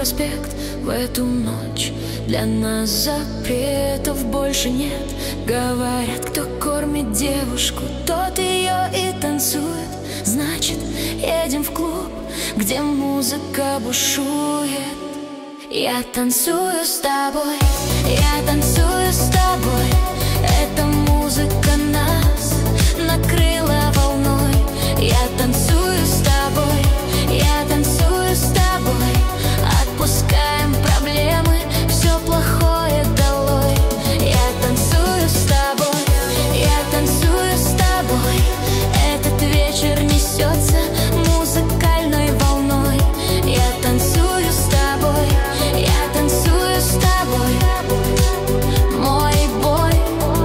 проспект в эту ночь. Для нас запретов больше нет. Говорят, кто кормит девушку, тот ее и танцует. Значит, едем в клуб, где музыка бушует. Я танцую с тобой, я танцую с тобой. Эта музыка нас накрыла волной. Я танцую с тобой, я танцую с тобой. Отпускаем проблемы, все плохое долой. Я танцую с тобой, я танцую с тобой. Этот вечер несется музыкальной волной. Я танцую с тобой, я танцую с тобой. Мой бой.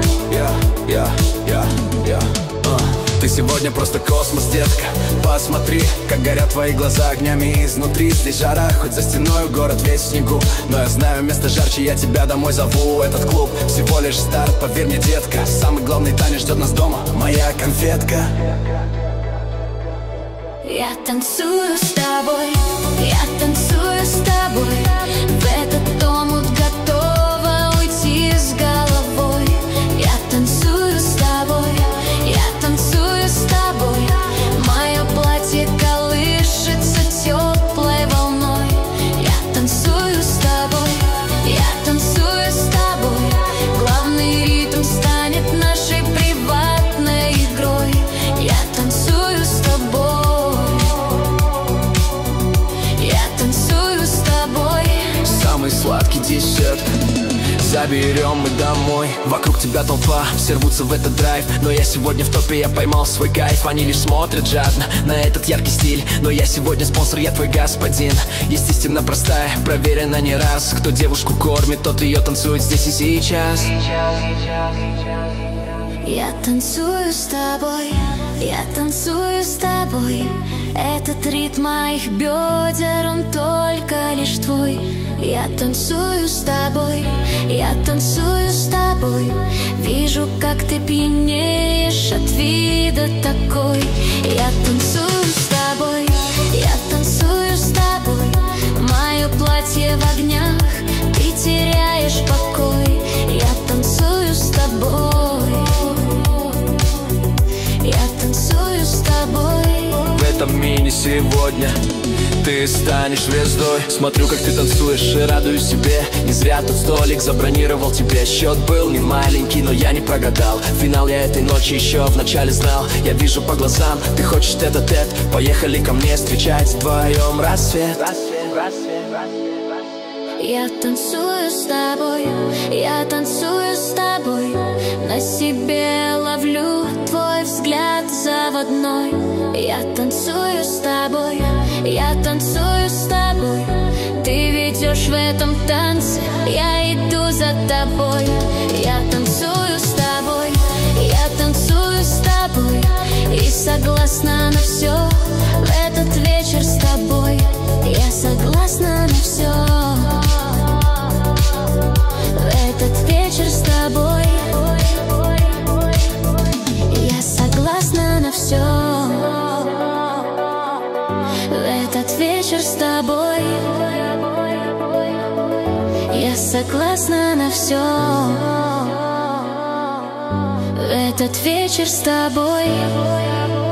Ты сегодня просто космос, детка. Посмотри, как горят твои глаза огнями изнутри. Здесь жара, хоть за стеной город весь в снегу. Но я знаю место жарче, я тебя домой зову. Этот клуб всего лишь старт, поверь мне, детка. Самый главный танец ждет нас дома, моя конфетка. Я танцую с тобой, я танцую с тобой. В этот омут готова уйти с головой. Я танцую с тобой, я танцую с тобой. Мое платье колышется теплой волной. Я танцую с тобой, я танцую с тобой. Главный ритм станет нашей приватной игрой. Я танцую с тобой, я танцую с тобой. Самый сладкий десерт заберем мы домой. Вокруг тебя толпа, все рвутся в этот драйв. Но я сегодня в топе, я поймал свой кайф. Они лишь смотрят жадно на этот яркий стиль. Но я сегодня спонсор, я твой господин. Есть истина простая, проверена не раз. Кто девушку кормит, тот ее танцует здесь и сейчас. Я танцую с тобой, я танцую с тобой. Этот ритм моих бедер, он только лишь твой. Я танцую с тобой, я танцую с тобой. Вижу, как ты пьянеешь от вида такой. Я танцую с тобой, я танцую с тобой. Мое платье в огнях, ты теряешь покой. Я танцую с тобой, я танцую с тобой. В этом мире сегодня ты станешь звездой. Смотрю, как ты танцуешь и радуюсь себе. Не зря тот столик забронировал тебе. Счет был не маленький, но я не прогадал. Финал я этой ночи еще в начале знал. Я вижу по глазам, ты хочешь тет-а-тет. Поехали ко мне встречать вдвоем рассвет. Я танцую с тобой, я танцую с тобой. На себе ловлю твой взгляд заводной. Я танцую с тобой, я танцую с тобой. Ты ведешь в этом танце, я иду за тобой. Я танцую с тобой, я танцую с тобой. И согласна на все в этот вечер с тобой. Я согласна на все в этот вечер с тобой. Я согласна на все в этот вечер с тобой. Я согласна на все в этот вечер с тобой.